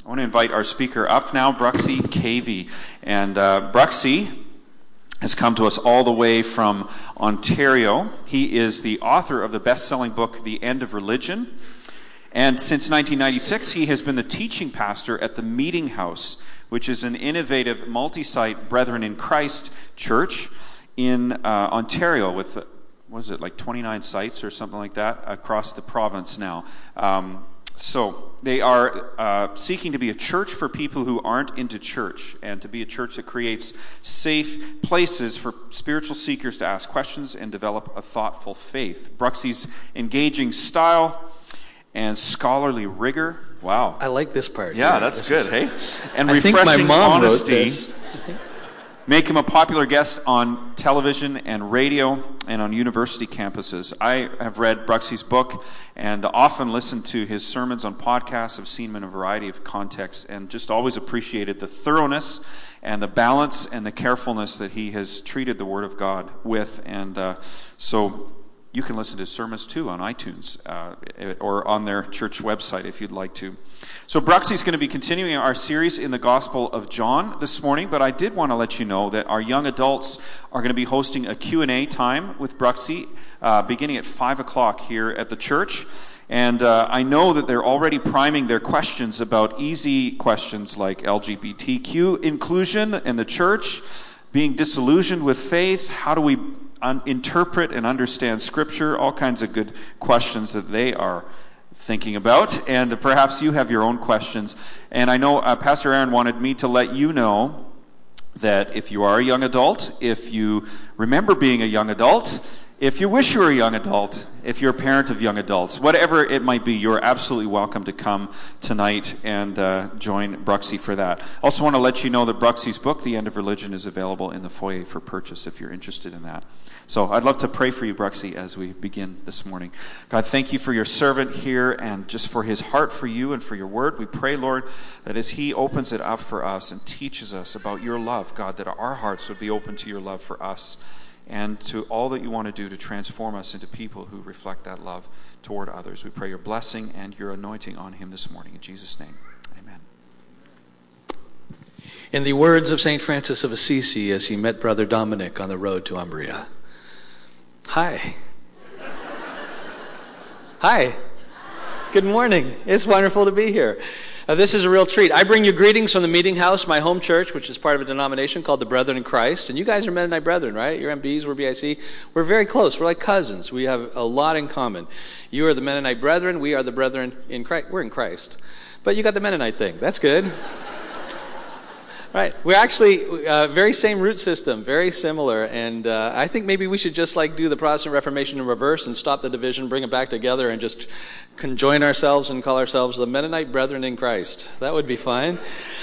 I want to invite our speaker up now, Bruxy Cavey. And Bruxy has come to us all the way from Ontario. He is the author of the best-selling book, The End of Religion. And since 1996, he has been the teaching pastor at the Meeting House, which is an innovative multi-site Brethren in Christ church in Ontario with, what is it, like 29 sites or something like that across the province now. So they are seeking to be a church for people who aren't into church, and to be a church that creates safe places for spiritual seekers to ask questions and develop a thoughtful faith. Bruxy's engaging style and scholarly rigor. Wow. I like this part. Yeah, that's good, hey? And refreshing honesty make him a popular guest on television and radio and on university campuses. I have read Bruxy's book and often listened to his sermons on podcasts. I've seen him in a variety of contexts and just always appreciated the thoroughness and the balance and the carefulness that he has treated the Word of God with. And so you can listen to his sermons too on iTunes or on their church website if you'd like to. So Bruxy's going to be continuing our series in the Gospel of John this morning, but I did want to let you know that our young adults are going to be hosting a Q&A time with Bruxy beginning at 5 o'clock here at the church. And I know that they're already priming their questions about easy questions like LGBTQ inclusion in the church, being disillusioned with faith, how do we interpret and understand Scripture, all kinds of good questions that they are thinking about, and perhaps you have your own questions. And I know Pastor Aaron wanted me to let you know that if you are a young adult, if you remember being a young adult, if you wish you were a young adult, if you're a parent of young adults, whatever it might be, you're absolutely welcome to come tonight and join Bruxy for that. Also want to let you know that Bruxy's book, The End of Religion, is available in the foyer for purchase if you're interested in that. So I'd love to pray for you, Bruxy, as we begin this morning. God, thank you for your servant here and just for his heart for you and for your word. We pray, Lord, that as he opens it up for us and teaches us about your love, God, that our hearts would be open to your love for us and to all that you want to do to transform us into people who reflect that love toward others. We pray your blessing and your anointing on him this morning. In Jesus' name, amen. In the words of St. Francis of Assisi as he met Brother Dominic on the road to Umbria, hi. Hi. Good morning. It's wonderful to be here. This is a real treat. I bring you greetings from the Meeting House, my home church, which is part of a denomination called the Brethren in Christ. And you guys are Mennonite Brethren, right? You're MBs, we're BIC. We're very close. We're like cousins. We have a lot in common. You are the Mennonite Brethren. We are the Brethren in Christ. We're in Christ. But you got the Mennonite thing. That's good. Right. We're actually very same root system, very similar, and I think maybe we should just like do the Protestant Reformation in reverse and stop the division, bring it back together, and just conjoin ourselves and call ourselves the Mennonite Brethren in Christ. That would be fine.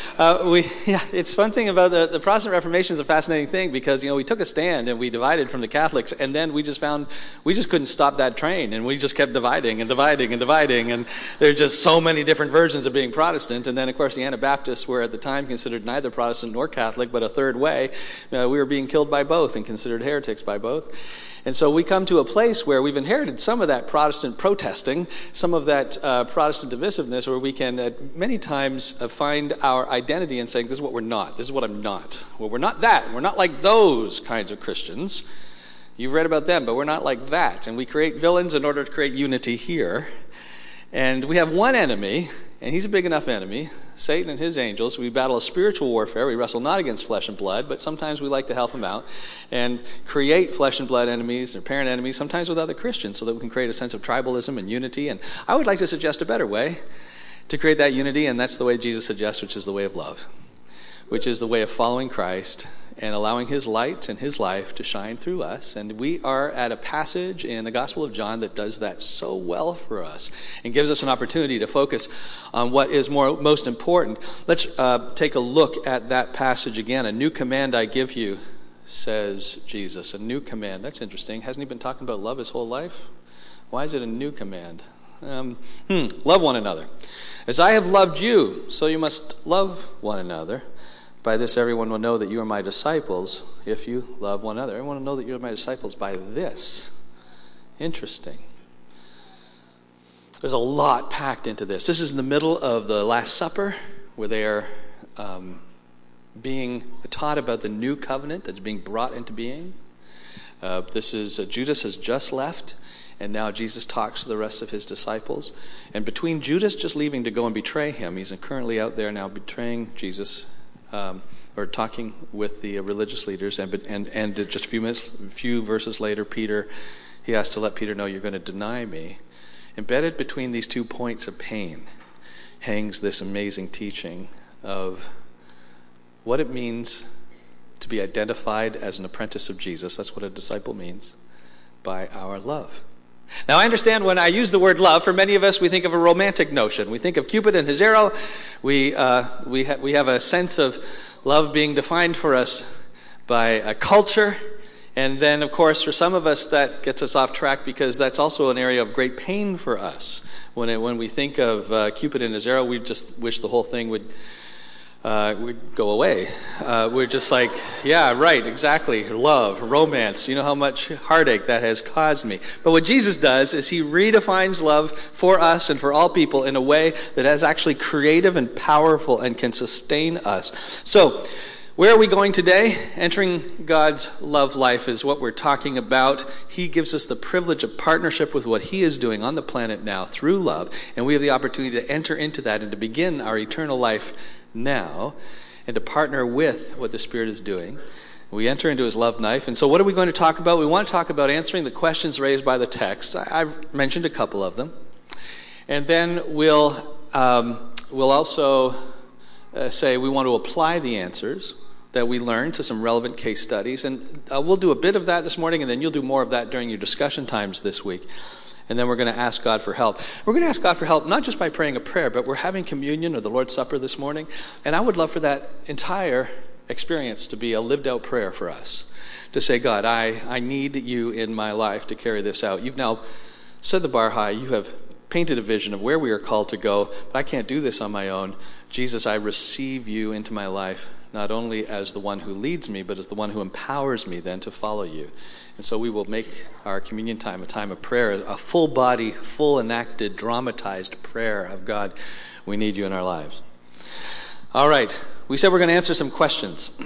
It's one thing about the Protestant Reformation is a fascinating thing because, we took a stand and we divided from the Catholics, and then we just found we just couldn't stop that train, and we just kept dividing and dividing and dividing, and there are just so many different versions of being Protestant. And then, of course, the Anabaptists were at the time considered neither Protestant nor Catholic, but a third way. We were being killed by both and considered heretics by both. And so we come to a place where we've inherited some of that Protestant protesting, some of that Protestant divisiveness, where we can many times find our identity in saying, this is what we're not, this is what I'm not. Well, we're not that. We're not like those kinds of Christians. You've read about them, but we're not like that. And we create villains in order to create unity here. And we have one enemy, and he's a big enough enemy, Satan and his angels. We battle a spiritual warfare. We wrestle not against flesh and blood, but sometimes we like to help him out and create flesh and blood enemies and apparent enemies, sometimes with other Christians, so that we can create a sense of tribalism and unity. And I would like to suggest a better way to create that unity, and that's the way Jesus suggests, which is the way of love, which is the way of following Christ and allowing his light and his life to shine through us. And we are at a passage in the Gospel of John that does that so well for us and gives us an opportunity to focus on what is most important. Let's take a look at that passage again. A new command I give you, says Jesus. A new command. That's interesting. Hasn't he been talking about love his whole life? Why is it a new command? Love one another. As I have loved you, so you must love one another. By this everyone will know that you are my disciples if you love one another. Everyone will know that you are my disciples by this. Interesting. There's a lot packed into this. This is in the middle of the Last Supper, where they are being taught about the new covenant that's being brought into being. Judas has just left, and now Jesus talks to the rest of his disciples. And between Judas just leaving to go and betray him, he's currently out there now betraying Jesus, or talking with the religious leaders, and just a few verses later, he has to let Peter know, you're going to deny me. Embedded between these 2 points of pain hangs this amazing teaching of what it means to be identified as an apprentice of Jesus. That's what a disciple means, by our love. Now, I understand when I use the word love, for many of us, we think of a romantic notion. We think of Cupid and his arrow. We have a sense of love being defined for us by a culture. And then, of course, for some of us, that gets us off track because that's also an area of great pain for us. When we think of Cupid and his arrow, we just wish the whole thing would go away. We're just like, yeah, right, exactly. Love, romance. You know how much heartache that has caused me. But what Jesus does is he redefines love for us and for all people in a way that is actually creative and powerful and can sustain us. So, where are we going today? Entering God's love life is what we're talking about. He gives us the privilege of partnership with what he is doing on the planet now through love. And we have the opportunity to enter into that and to begin our eternal life now and to partner with what the Spirit is doing. We enter into his love life. And so what are we going to talk about? We want to talk about answering the questions raised by the text. I've mentioned a couple of them. And then we'll also say we want to apply the answers that we learned to some relevant case studies. And we'll do a bit of that this morning, and then you'll do more of that during your discussion times this week. And then we're going to ask God for help. We're going to ask God for help not just by praying a prayer, but we're having communion or the Lord's Supper this morning. And I would love for that entire experience to be a lived out prayer for us. To say, God, I need you in my life to carry this out. You've now set the bar high. You have painted a vision of where we are called to go, but I can't do this on my own. Jesus, I receive you into my life, not only as the one who leads me, but as the one who empowers me then to follow you. And so we will make our communion time a time of prayer, a full body, full enacted, dramatized prayer of God. We need you in our lives. All right. We said we're going to answer some questions.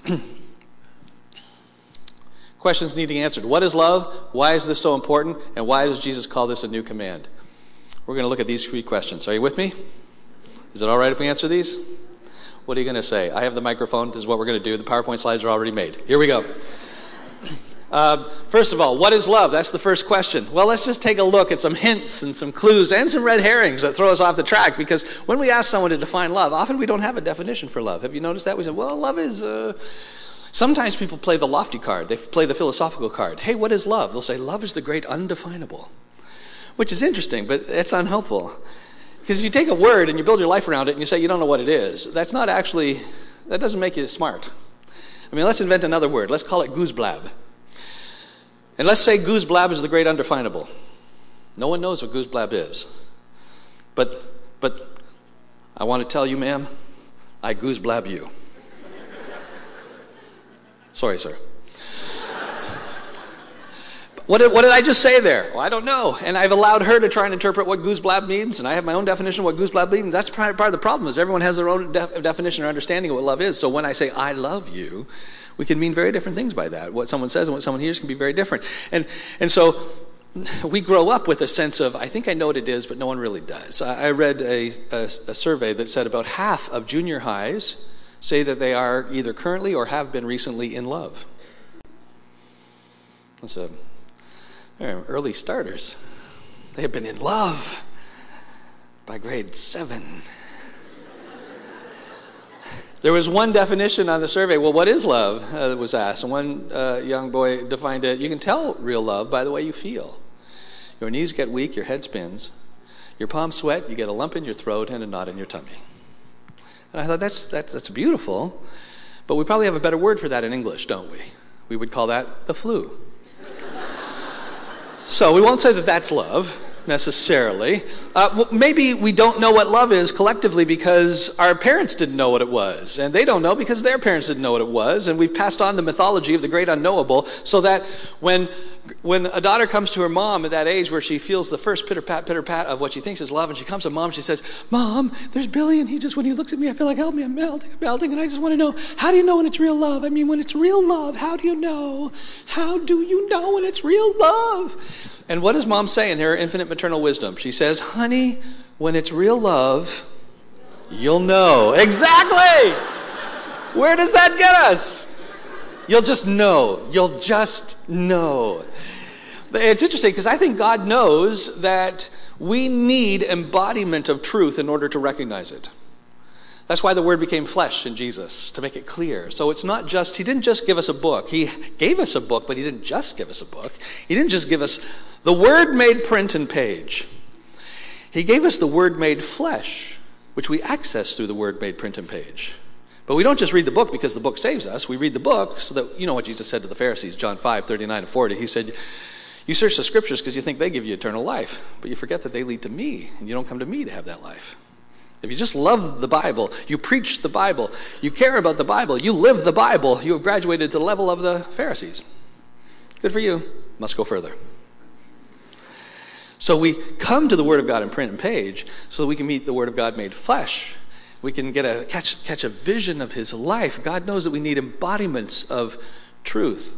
Questions need to be answered. What is love? Why is this so important? And why does Jesus call this a new command? We're going to look at these 3 questions. Are you with me? Is it all right if we answer these? What are you going to say? I have the microphone. This is what we're going to do. The PowerPoint slides are already made. Here we go. First of all, what is love? That's the first question. Well, let's just take a look at some hints and some clues and some red herrings that throw us off the track, because when we ask someone to define love, often we don't have a definition for love. Have you noticed that? We say, well, love is... Sometimes people play the lofty card. They play the philosophical card. Hey, what is love? They'll say, love is the great undefinable, which is interesting, but it's unhelpful. Because if you take a word and you build your life around it and you say you don't know what it is, that doesn't make you smart. I mean, let's invent another word. Let's call it gooseblab. And let's say gooseblab is the great undefinable. No one knows what gooseblab is. But I want to tell you, ma'am, I gooseblab you. Sorry, sir. What did I just say there? Well, I don't know. And I've allowed her to try and interpret what gooseblab means, and I have my own definition of what gooseblab means. That's part of the problem, is everyone has their own definition or understanding of what love is. So when I say, I love you, we can mean very different things by that. What someone says and what someone hears can be very different. And so we grow up with a sense of, I think I know what it is, but no one really does. I read a survey that said about half of junior highs say that they are either currently or have been recently in love. They're early starters. They have been in love by grade 7. There was one definition on the survey. Well, what is love? That was asked. And one young boy defined it. You can tell real love by the way you feel. Your knees get weak, your head spins. Your palms sweat, you get a lump in your throat and a knot in your tummy. And I thought, that's beautiful. But we probably have a better word for that in English, don't we? We would call that the flu. So we won't say that that's love. necessarily. Maybe we don't know what love is collectively because our parents didn't know what it was, and they don't know because their parents didn't know what it was, and we've passed on the mythology of the great unknowable, so that when a daughter comes to her mom at that age where she feels the first pitter-pat of what she thinks is love, and she comes to mom, she says, "Mom, there's Billy, and when he looks at me, I feel like, help me, I'm melting, and I just want to know, how do you know when it's real love? I mean, when it's real love, how do you know? How do you know when it's real love?" And what does mom say in her infinite maternal wisdom? She says, "Honey, when it's real love, you'll know." Exactly! Where does that get us? You'll just know. You'll just know. It's interesting because I think God knows that we need embodiment of truth in order to recognize it. That's why the Word became flesh in Jesus, to make it clear. So it's not just, He didn't just give us a book. He gave us a book, but He didn't just give us a book. He didn't just give us the Word made print and page. He gave us the Word made flesh, which we access through the Word made print and page. But we don't just read the book because the book saves us. We read the book so that, you know what Jesus said to the Pharisees, John 5:39-40. He said, "You search the Scriptures because you think they give you eternal life, but you forget that they lead to me, and you don't come to me to have that life." If you just love the Bible, you preach the Bible, you care about the Bible, you live the Bible, you have graduated to the level of the Pharisees. Good for you. Must go further. So we come to the Word of God in print and page so that we can meet the Word of God made flesh. We can get catch a vision of His life. God knows that we need embodiments of truth.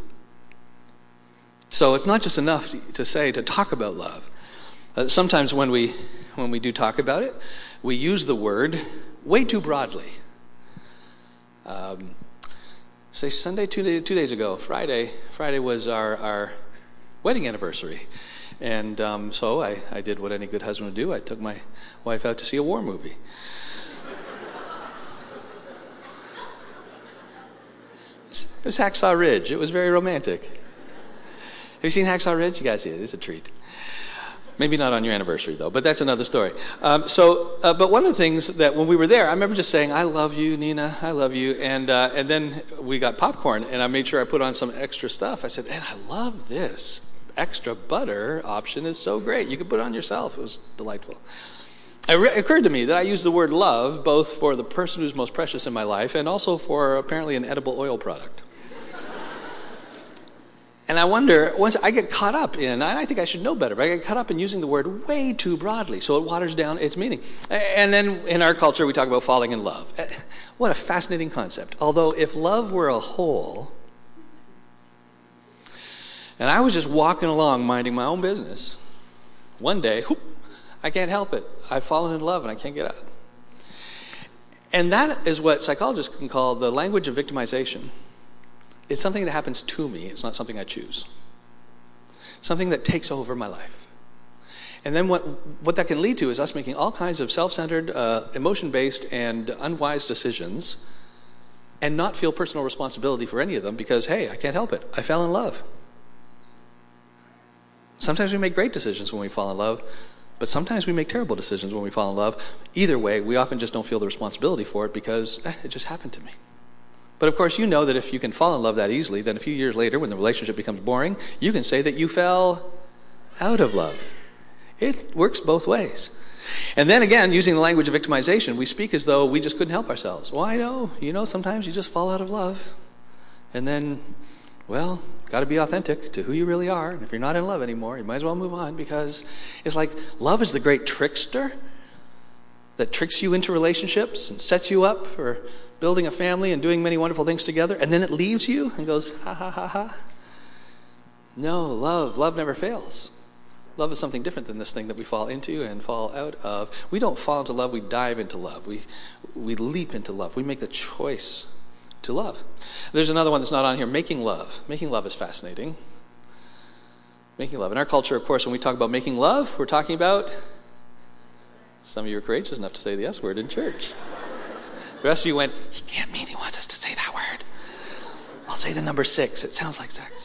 So it's not just enough to talk about love. Sometimes when we do talk about it, we use the word way too broadly. Say Sunday, 2 days ago, Friday was our wedding anniversary. And so I did what any good husband would do. I took my wife out to see a war movie. It was Hacksaw Ridge. It was very romantic. Have you seen Hacksaw Ridge? You guys see it. It's a treat. Maybe not on your anniversary, though, but that's another story. But one of the things that when we were there, I remember just saying, "I love you, Nina, I love you." And then we got popcorn, and I made sure I put on some extra stuff. I said, "Man, I love this. Extra butter option is so great. You could put it on yourself." It was delightful. It occurred to me that I use the word love both for the person who's most precious in my life and also for apparently an edible oil product. And I wonder, once I get caught up in, I think I should know better, but I get caught up in using the word way too broadly, so it waters down its meaning. And then in our culture, we talk about falling in love. What a fascinating concept. Although if love were a whole, and I was just walking along minding my own business, one day, whoop, I can't help it. I've fallen in love and I can't get out. And that is what psychologists can call the language of victimization. It's something that happens to me. It's not something I choose. Something that takes over my life. And then what that can lead to is us making all kinds of self-centered, emotion-based, and unwise decisions and not feel personal responsibility for any of them because, hey, I can't help it. I fell in love. Sometimes we make great decisions when we fall in love, but sometimes we make terrible decisions when we fall in love. Either way, we often just don't feel the responsibility for it because it just happened to me. But of course, you know that if you can fall in love that easily, then a few years later, when the relationship becomes boring, you can say that you fell out of love. It works both ways. And then again, using the language of victimization, we speak as though we just couldn't help ourselves. Well, I know, sometimes you just fall out of love. And then, well, got to be authentic to who you really are. And if you're not in love anymore, you might as well move on because it's like love is the great trickster that tricks you into relationships and sets you up for building a family and doing many wonderful things together, and then it leaves you and goes, ha, ha, ha, ha. No, love never fails. Love is something different than this thing that we fall into and fall out of. We don't fall into love, we dive into love. We leap into love. We make the choice to love. There's another one that's not on here, making love. Making love is fascinating. Making love. In our culture, of course, when we talk about making love, we're talking about, some of you are courageous enough to say the S word in church. The rest of you went, he can't mean he wants us to say that word. I'll say the number 6. It sounds like sex.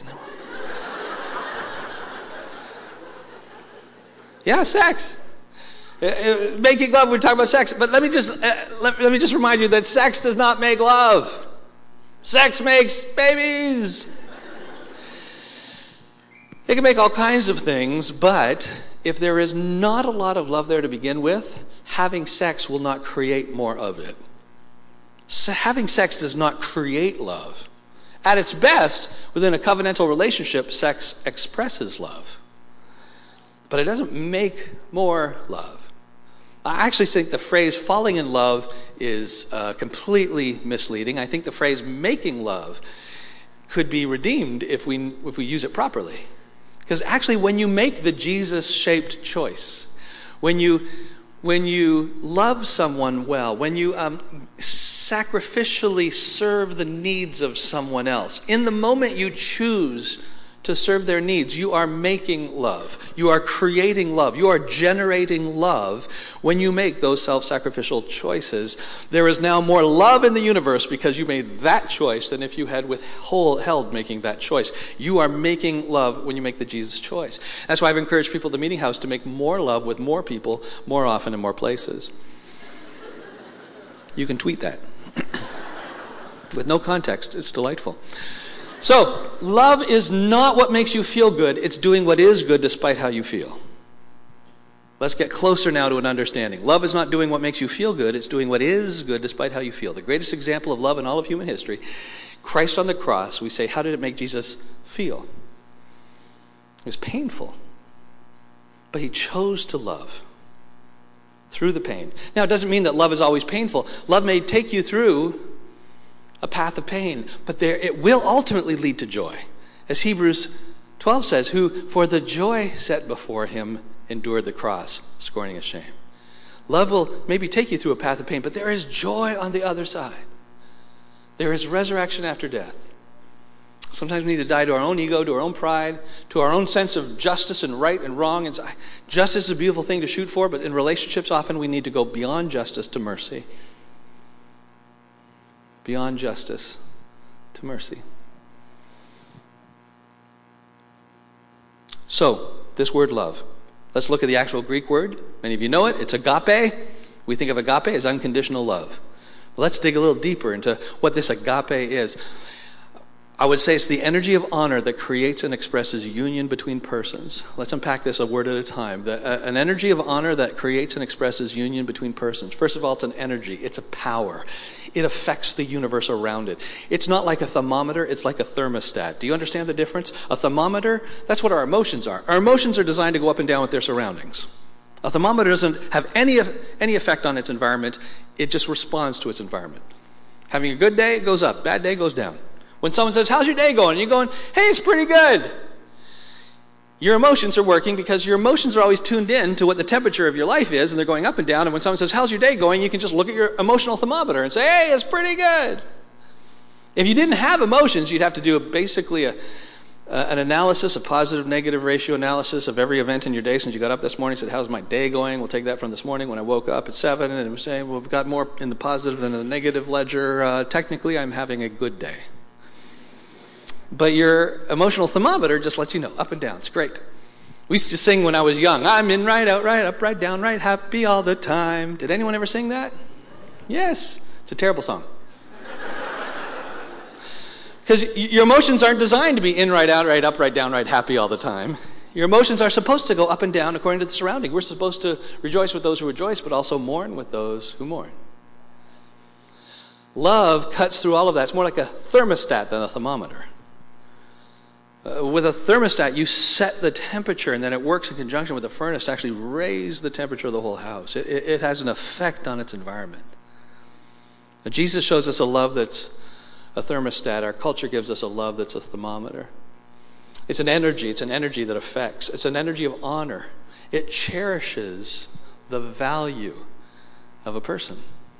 Yeah, sex. Making love, we're talking about sex. But let me just remind you that sex does not make love. Sex makes babies. It can make all kinds of things, but if there is not a lot of love there to begin with, having sex will not create more of it. So having sex does not create love. At its best, within a covenantal relationship, sex expresses love. But it doesn't make more love. I actually think the phrase falling in love is completely misleading. I think the phrase making love could be redeemed if we use it properly. Because actually, when you make the Jesus-shaped choice, when you love someone well, when you sacrificially serve the needs of someone else, in the moment you choose to serve their needs, you are making love. You are creating love. You are generating love when you make those self-sacrificial choices. There is now more love in the universe because you made that choice than if you had withheld making that choice. You are making love when you make the Jesus choice. That's why I've encouraged people at the Meeting House to make more love with more people, more often, in more places. You can tweet that. With no context, it's delightful. So, love is not what makes you feel good. It's doing what is good despite how you feel. Let's get closer now to an understanding. Love is not doing what makes you feel good. It's doing what is good despite how you feel. The greatest example of love in all of human history, Christ on the cross, we say, how did it make Jesus feel? It was painful. But he chose to love through the pain. Now, it doesn't mean that love is always painful. Love may take you through a path of pain, but it will ultimately lead to joy. As Hebrews 12 says, who for the joy set before him endured the cross, scorning its shame. Love will maybe take you through a path of pain, but there is joy on the other side. There is resurrection after death. Sometimes we need to die to our own ego, to our own pride, to our own sense of justice and right and wrong. And justice is a beautiful thing to shoot for, but in relationships often we need to go beyond justice to mercy. Beyond justice to mercy. So, this word love. Let's look at the actual Greek word. Many of you know it. It's agape. We think of agape as unconditional love. Well, let's dig a little deeper into what this agape is. I would say it's the energy of honor that creates and expresses union between persons. Let's unpack this a word at a time. An energy of honor that creates and expresses union between persons. First of all, it's an energy. It's a power. It affects the universe around it. It's not like a thermometer. It's like a thermostat. Do you understand the difference? A thermometer, that's what our emotions are. Our emotions are designed to go up and down with their surroundings. A thermometer doesn't have any effect on its environment. It just responds to its environment. Having a good day, it goes up. Bad day, goes down. When someone says, how's your day going? And you're going, hey, it's pretty good. Your emotions are working because your emotions are always tuned in to what the temperature of your life is, and they're going up and down. And when someone says, how's your day going? You can just look at your emotional thermometer and say, hey, it's pretty good. If you didn't have emotions, you'd have to do basically an analysis, a positive, negative ratio analysis of every event in your day since you got up this morning. Said, how's my day going? We'll take that from this morning when I woke up at 7, and we're saying, well, we've got more in the positive than in the negative ledger. Technically, I'm having a good day. But your emotional thermometer just lets you know, up and down. It's great. We used to sing when I was young, I'm in right, out right, up right, down right, happy all the time. Did anyone ever sing that? Yes. It's a terrible song. Because your emotions aren't designed to be in right, out right, up right, down right, happy all the time. Your emotions are supposed to go up and down according to the surrounding. We're supposed to rejoice with those who rejoice, but also mourn with those who mourn. Love cuts through all of that. It's more like a thermostat than a thermometer. With a thermostat, you set the temperature, and then it works in conjunction with the furnace to actually raise the temperature of the whole house. It has an effect on its environment. Now, Jesus shows us a love that's a thermostat. Our culture gives us a love that's a thermometer. It's an energy. It's an energy that affects. It's an energy of honor. It cherishes the value of a person.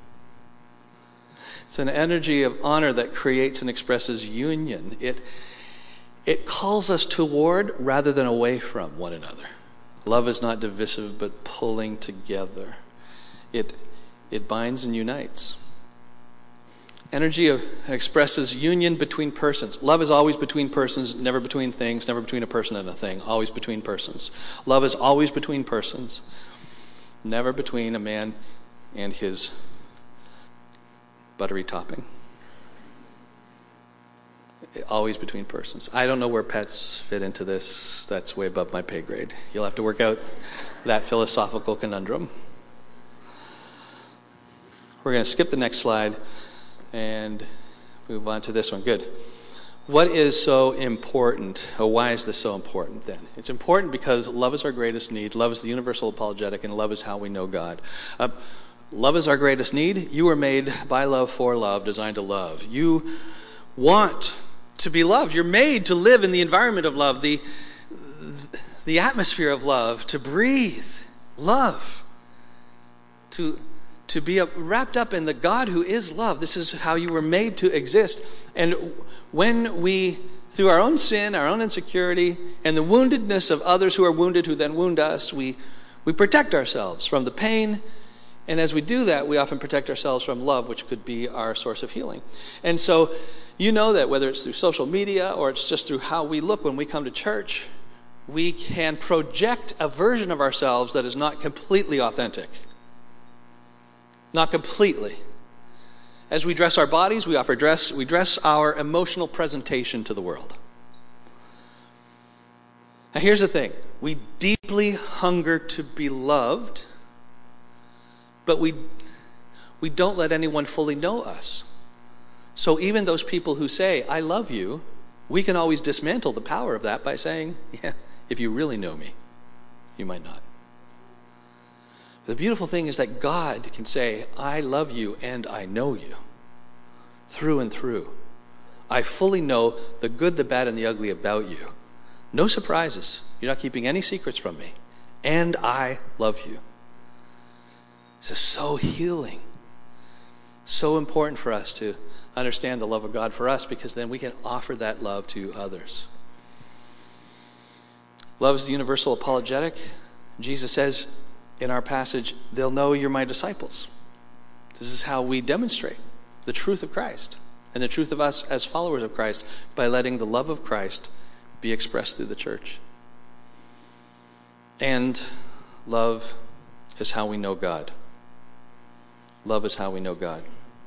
It's an energy of honor that creates and expresses union. It calls us toward rather than away from one another. Love is not divisive, but pulling together. It binds and unites. Energy expresses union between persons. Love is always between persons, never between things, never between a person and a thing, always between persons. Love is always between persons, never between a man and his buttery topping. always between persons. I don't know where pets fit into this. That's way above my pay grade. You'll have to work out that philosophical conundrum. We're going to skip the next slide and move on to this one. Good. What is so important, or why is this so important then? It's important because love is our greatest need. Love is the universal apologetic, and love is how we know God. Love is our greatest need. You were made by love, for love, designed to love. You want to be loved. You're made to live in the environment of love, the atmosphere of love, to breathe love, to be wrapped up in the God who is love. This is how you were made to exist. And when we, through our own sin, our own insecurity, and the woundedness of others who are wounded, who then wound us, we protect ourselves from the pain. And as we do that, we often protect ourselves from love, which could be our source of healing. And so you know that whether it's through social media or it's just through how we look when we come to church, we can project a version of ourselves that is not completely authentic. Not completely. As we dress our bodies, we dress our emotional presentation to the world. Now here's the thing. We deeply hunger to be loved, but we don't let anyone fully know us. So even those people who say, I love you, we can always dismantle the power of that by saying, yeah, if you really know me, you might not. The beautiful thing is that God can say, I love you and I know you through and through. I fully know the good, the bad, and the ugly about you. No surprises. You're not keeping any secrets from me. And I love you. This is so healing. So important for us to understand the love of God for us, because then we can offer that love to others. Love is the universal apologetic. Jesus says in our passage, they'll know you're my disciples. This is how we demonstrate the truth of Christ and the truth of us as followers of Christ, by letting the love of Christ be expressed through the church. And love is how we know God. Love is how we know God.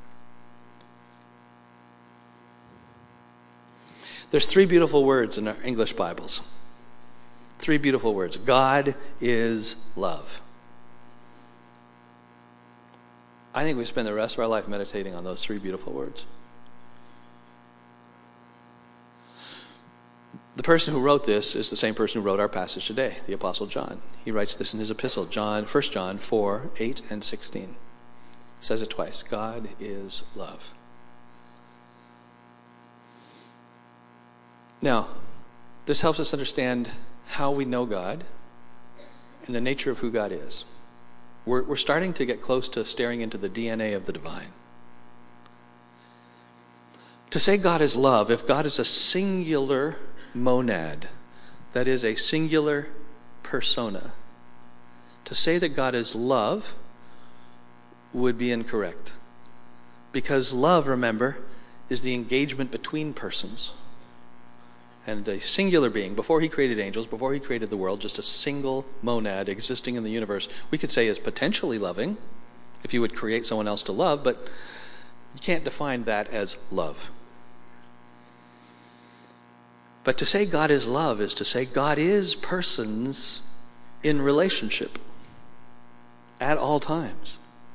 There's 3 beautiful words in our English Bibles. 3 beautiful words. God is love. I think we spend the rest of our life meditating on those 3 beautiful words. The person who wrote this is the same person who wrote our passage today, the Apostle John. He writes this in his epistle, 1 John 4, 8 and 16. Says it twice. God is love. Now, this helps us understand how we know God and the nature of who God is. We're starting to get close to staring into the DNA of the divine. To say God is love, if God is a singular monad, that is a singular persona, to say that God is love would be incorrect. Because love, remember, is the engagement between persons. And a singular being, before he created angels, before he created the world, just a single monad existing in the universe, we could say is potentially loving, if you would create someone else to love, but you can't define that as love. But to say God is love is to say God is persons in relationship at all times.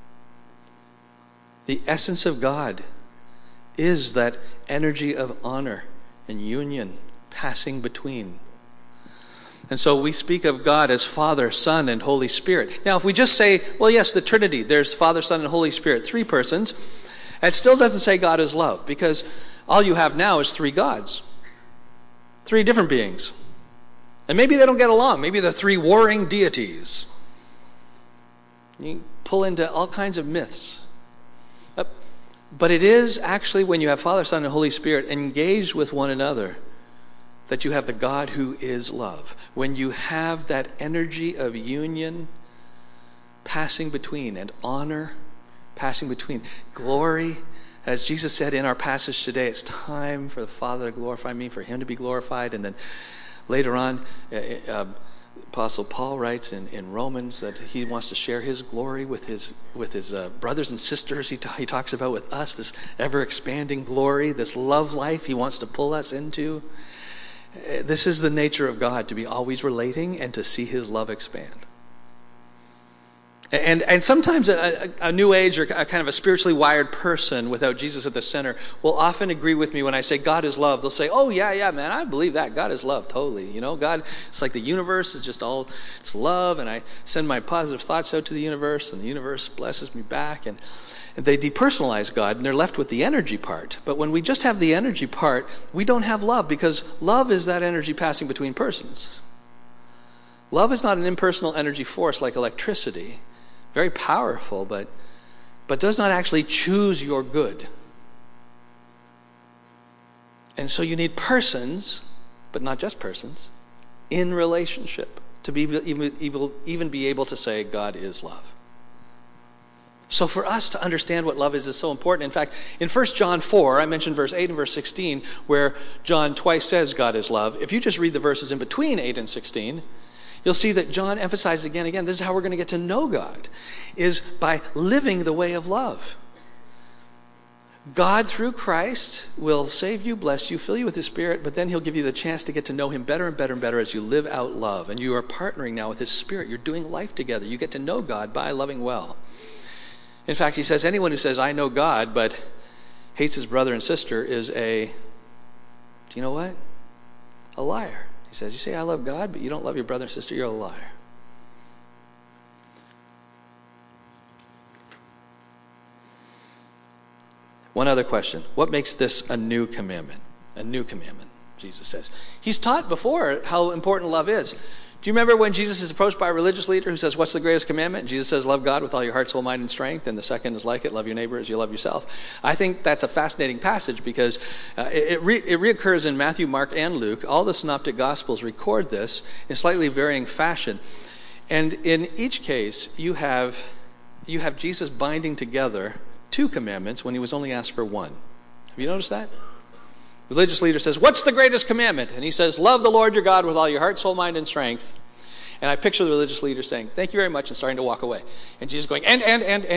The essence of God is that energy of honor and union passing between. And so we speak of God as Father, Son, and Holy Spirit. Now, if we just say, well, yes, the Trinity, there's Father, Son, and Holy Spirit, 3 persons, it still doesn't say God is love, because all you have now is 3 gods, 3 different beings. And maybe they don't get along. Maybe they're 3 warring deities. You pull into all kinds of myths. But it is actually when you have Father, Son, and Holy Spirit engaged with one another that you have the God who is love. When you have that energy of union passing between, and honor passing between, glory, as Jesus said in our passage today, it's time for the Father to glorify me, for him to be glorified. And then later on, Apostle Paul writes in Romans that he wants to share his glory with his brothers and sisters. He talks about with us this ever-expanding glory, this love life he wants to pull us into. This is the nature of God, to be always relating and to see his love expand. And sometimes a New Age or a kind of a spiritually wired person without Jesus at the center will often agree with me when I say God is love. They'll say, oh, yeah, man, I believe that. God is love, totally. You know, God, it's like the universe is just all, it's love, and I send my positive thoughts out to the universe, and the universe blesses me back. And they depersonalize God, and they're left with the energy part. But when we just have the energy part, we don't have love, because love is that energy passing between persons. Love is not an impersonal energy force like electricity. Very powerful, but does not actually choose your good. And so you need persons, but not just persons, in relationship to be even be able to say God is love. So for us to understand what love is so important. In fact, in 1 John 4, I mentioned verse 8 and verse 16, where John twice says God is love. If you just read the verses in between 8 and 16, you'll see that John emphasizes again, this is how we're going to get to know God, is by living the way of love. God, through Christ, will save you, bless you, fill you with his Spirit, but then he'll give you the chance to get to know him better and better and better as you live out love. And you are partnering now with his Spirit. You're doing life together. You get to know God by loving well. In fact, he says, anyone who says, I know God, but hates his brother and sister is do you know what? A liar. He says, you say I love God, but you don't love your brother and sister, you're a liar. One other question. What makes this a new commandment? A new commandment, Jesus says. He's taught before how important love is. Do you remember when Jesus is approached by a religious leader who says, what's the greatest commandment? And Jesus says, love God with all your heart, soul, mind, and strength. And the second is like it, love your neighbor as you love yourself. I think that's a fascinating passage because it reoccurs in Matthew, Mark, and Luke. All the synoptic gospels record this in slightly varying fashion. And in each case, you have Jesus binding together two commandments when he was only asked for one. Have you noticed that? The religious leader says, what's the greatest commandment? And he says, love the Lord your God with all your heart, soul, mind, and strength. And I picture the religious leader saying, thank you very much, and starting to walk away. And Jesus going, and.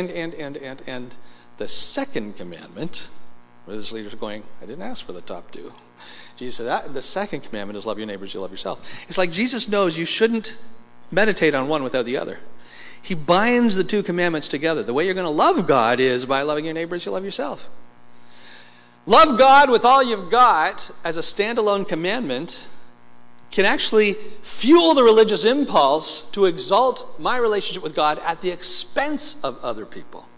The second commandment, the religious leaders are going, I didn't ask for the top two. Jesus said, the second commandment is love your neighbor as you love yourself. It's like Jesus knows you shouldn't meditate on one without the other. He binds the two commandments together. The way you're going to love God is by loving your neighbor as you love yourself. Love God with all you've got as a standalone commandment can actually fuel the religious impulse to exalt my relationship with God at the expense of other people.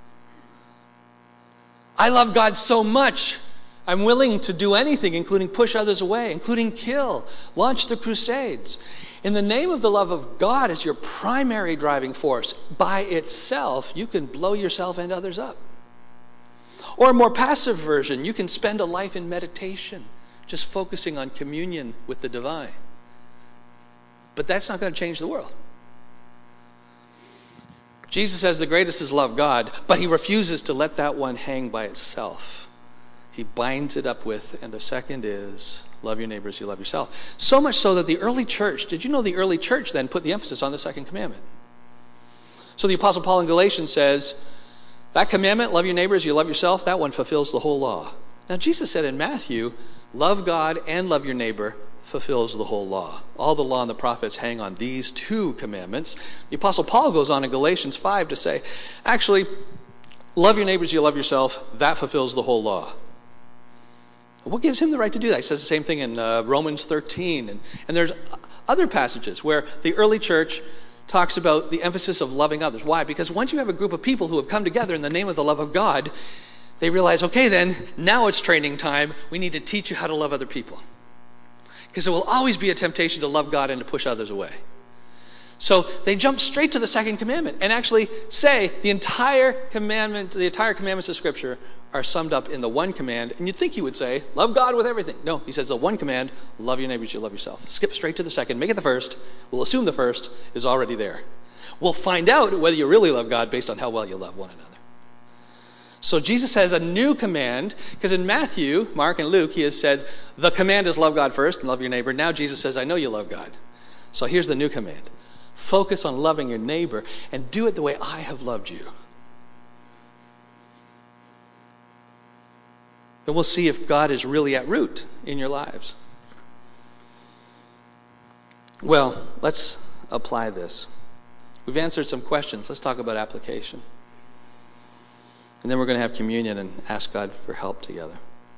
I love God so much, I'm willing to do anything, including push others away, including kill, launch the crusades. In the name of the love of God as your primary driving force, by itself, you can blow yourself and others up. Or a more passive version, you can spend a life in meditation, just focusing on communion with the divine. But that's not going to change the world. Jesus says the greatest is love God, but he refuses to let that one hang by itself. He binds it up with, and the second is love your neighbor as you love yourself. So much so that the early church, did you know the early church then put the emphasis on the second commandment? So the Apostle Paul in Galatians says, that commandment, love your neighbor as you love yourself, that one fulfills the whole law. Now Jesus said in Matthew, love God and love your neighbor fulfills the whole law. All the law and the prophets hang on these two commandments. The Apostle Paul goes on in Galatians 5 to say, actually, love your neighbor as you love yourself, that fulfills the whole law. What gives him the right to do that? He says the same thing in Romans 13. And there's other passages where the early church talks about the emphasis of loving others. Why? Because once you have a group of people who have come together in the name of the love of God, they realize, okay then, now it's training time. We need to teach you how to love other people. Because there will always be a temptation to love God and to push others away. So they jump straight to the second commandment and actually say the entire commandments of Scripture are summed up in the one command. And you'd think he would say, love God with everything. No, he says the one command, love your neighbor as you love yourself. Skip straight to the second, make it the first. We'll assume the first is already there. We'll find out whether you really love God based on how well you love one another. So Jesus has a new command, because in Matthew, Mark, and Luke, he has said, the command is love God first and love your neighbor. Now Jesus says, I know you love God. So here's the new command. Focus on loving your neighbor and do it the way I have loved you. And we'll see if God is really at root in your lives. Well, let's apply this. We've answered some questions. Let's talk about application. And then we're going to have communion and ask God for help together.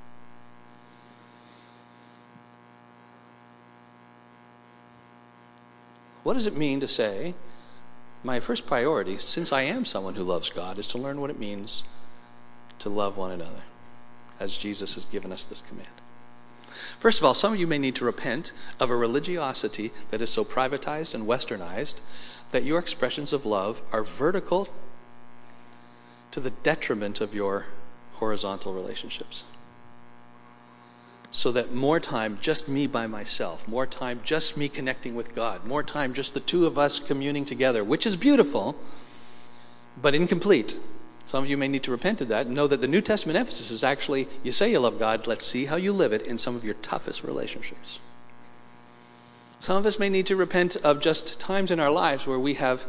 What does it mean to say, my first priority, since I am someone who loves God, is to learn what it means to love one another, as Jesus has given us this command? First of all, some of you may need to repent of a religiosity that is so privatized and westernized that your expressions of love are vertical to the detriment of your horizontal relationships. So that more time, just me by myself, more time, just me connecting with God, more time, just the two of us communing together, which is beautiful, but incomplete. Some of you may need to repent of that and know that the New Testament emphasis is actually, you say you love God, let's see how you live it in some of your toughest relationships. Some of us may need to repent of just times in our lives where we have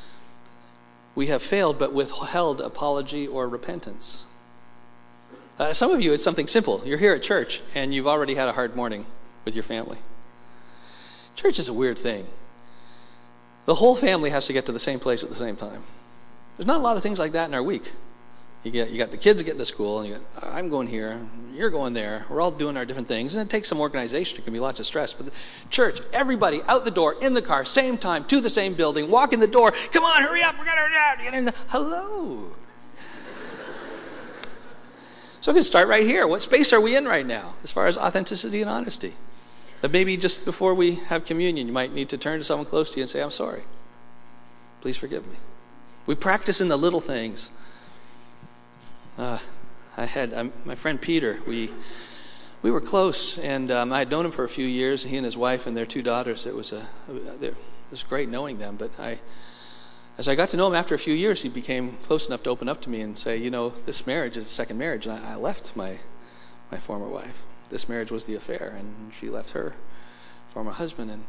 failed but withheld apology or repentance. Some of you, it's something simple. You're here at church and you've already had a hard morning with your family. Church is a weird thing. The whole family has to get to the same place at the same time. There's not a lot of things like that in our week. You got the kids getting to school, and I'm going here, you're going there. We're all doing our different things, and it takes some organization. It can be lots of stress. But the church, everybody out the door, in the car, same time, to the same building, walk in the door. Come on, hurry up, we're going to hurry out. Get in. Hello. So we can start right here. What space are we in right now as far as authenticity and honesty? That maybe just before we have communion, you might need to turn to someone close to you and say, I'm sorry. Please forgive me. We practice in the little things. I had my friend Peter. We were close, and I had known him for a few years. He and his wife and their two daughters. It was great knowing them. But as I got to know him after a few years, he became close enough to open up to me and say, this marriage is a second marriage, and I left my former wife. This marriage was the affair, and she left her former husband,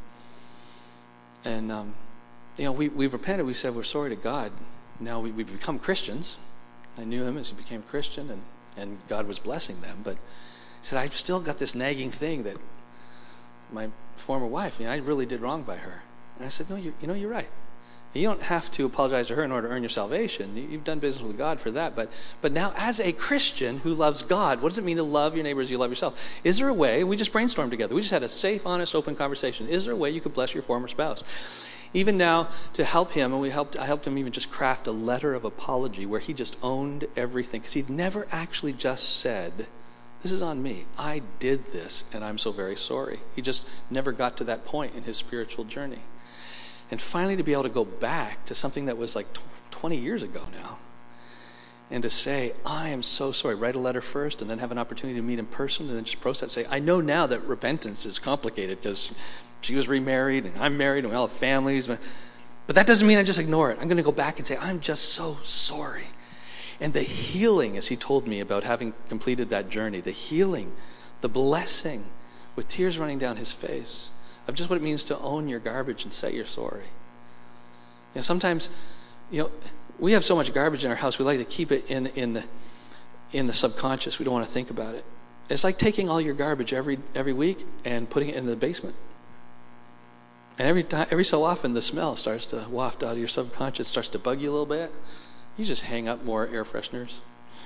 and we repented. We said we're sorry to God. Now we become Christians. I knew him as he became Christian, and God was blessing them. But he said, I've still got this nagging thing that my former wife, I really did wrong by her. And I said, no, you're right. You don't have to apologize to her in order to earn your salvation. You've done business with God for that. But now, as a Christian who loves God, what does it mean to love your neighbor as you love yourself? Is there a way, we just brainstormed together, we just had a safe, honest, open conversation. Is there a way you could bless your former spouse? Even now, to help him, and I helped him even just craft a letter of apology where he just owned everything. Because he'd never actually just said, this is on me. I did this, and I'm so very sorry. He just never got to that point in his spiritual journey. And finally to be able to go back to something that was like 20 years ago now, and to say, I am so sorry. Write a letter first, and then have an opportunity to meet in person, and then just process. Say, I know now that repentance is complicated because she was remarried, and I'm married, and we all have families. But that doesn't mean I just ignore it. I'm going to go back and say, I'm just so sorry. And the healing, as he told me about having completed that journey, the healing, the blessing, with tears running down his face, of just what it means to own your garbage and say you're sorry. Sometimes, we have so much garbage in our house, we like to keep it in the subconscious. We don't want to think about it. It's like taking all your garbage every week and putting it in the basement. And every so often, the smell starts to waft out of your subconscious, starts to bug you a little bit. You just hang up more air fresheners.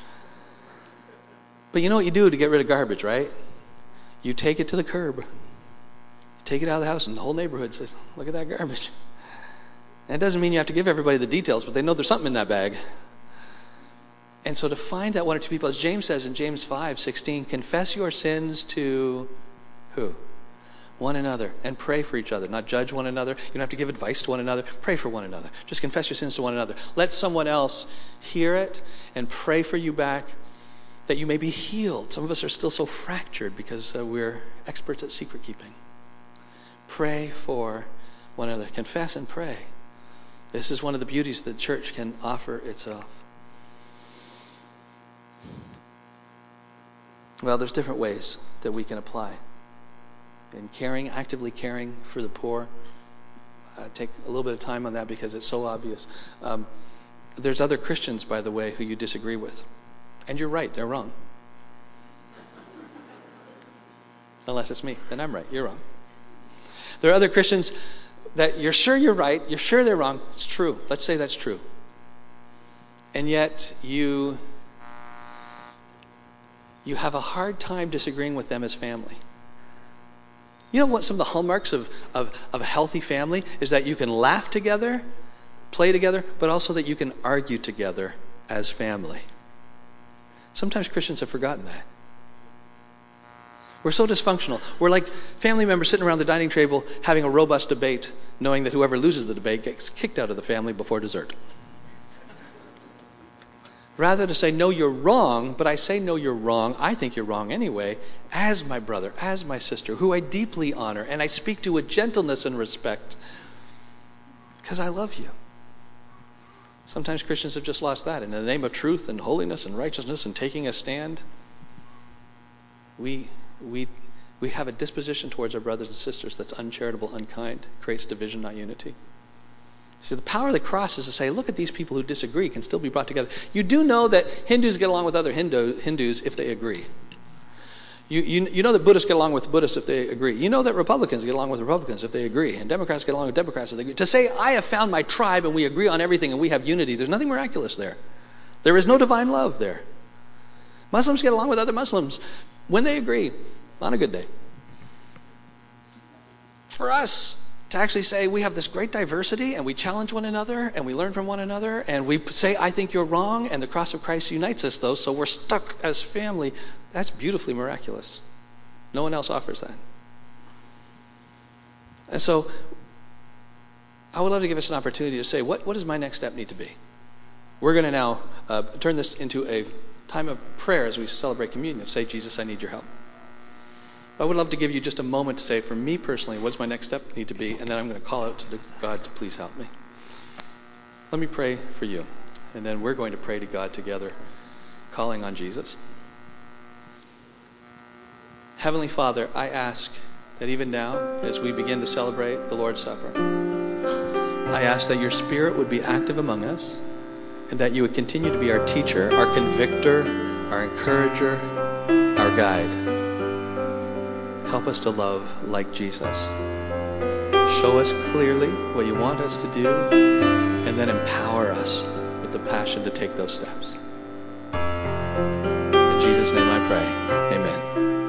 But you know what you do to get rid of garbage, right? You take it to the curb. Take it out of the house, and the whole neighborhood says, look at that garbage. And it doesn't mean you have to give everybody the details, but they know there's something in that bag. And so to find that one or two people, as James says in James 5:16, confess your sins to who? One another, and pray for each other. Not judge one another. You don't have to give advice to one another. Pray for one another. Just confess your sins to one another. Let someone else hear it and pray for you back that you may be healed. Some of us are still so fractured because we're experts at secret keeping. Pray for one another. Confess and pray. This is one of the beauties the church can offer itself. Well, there's different ways that we can apply. In caring, actively caring for the poor, take a little bit of time on that because it's so obvious. There's other Christians, by the way, who you disagree with. And you're right, they're wrong. Unless it's me, then I'm right, you're wrong. There are other Christians that you're sure you're right, you're sure they're wrong. It's true. Let's say that's true. And yet you have a hard time disagreeing with them as family. You know what some of the hallmarks of a healthy family is? That you can laugh together, play together, but also that you can argue together as family. Sometimes Christians have forgotten that. We're so dysfunctional. We're like family members sitting around the dining table having a robust debate, knowing that whoever loses the debate gets kicked out of the family before dessert. Rather to say, no, you're wrong, but I say, no, you're wrong, I think you're wrong anyway, as my brother, as my sister, who I deeply honor, and I speak to with gentleness and respect, because I love you. Sometimes Christians have just lost that. In the name of truth and holiness and righteousness and taking a stand, we have a disposition towards our brothers and sisters that's uncharitable, unkind, creates division, not unity. See, the power of the cross is to say, look at these people who disagree can still be brought together. You do know that Hindus get along with other Hindus if they agree. You know that Buddhists get along with Buddhists if they agree. You know that Republicans get along with Republicans if they agree. And Democrats get along with Democrats if they agree. To say, I have found my tribe and we agree on everything and we have unity, there's nothing miraculous there. There is no divine love there. Muslims get along with other Muslims when they agree on a good day. For us to actually say we have this great diversity and we challenge one another and we learn from one another and we say, I think you're wrong, and the cross of Christ unites us, though, so we're stuck as family, that's beautifully miraculous. No one else offers that. And so I would love to give us an opportunity to say, what does my next step need to be? We're going to now turn this into a time of prayer as we celebrate communion. Say, Jesus, I need your help. I would love to give you just a moment to say, for me personally, what does my next step need to be? And then I'm going to call out to God to please help me. Let me pray for you. And then we're going to pray to God together, calling on Jesus. Heavenly Father, I ask that even now, as we begin to celebrate the Lord's Supper, I ask that your Spirit would be active among us, and that you would continue to be our teacher, our convictor, our encourager, our guide. Help us to love like Jesus. Show us clearly what you want us to do, and then empower us with the passion to take those steps. In Jesus' name I pray. Amen.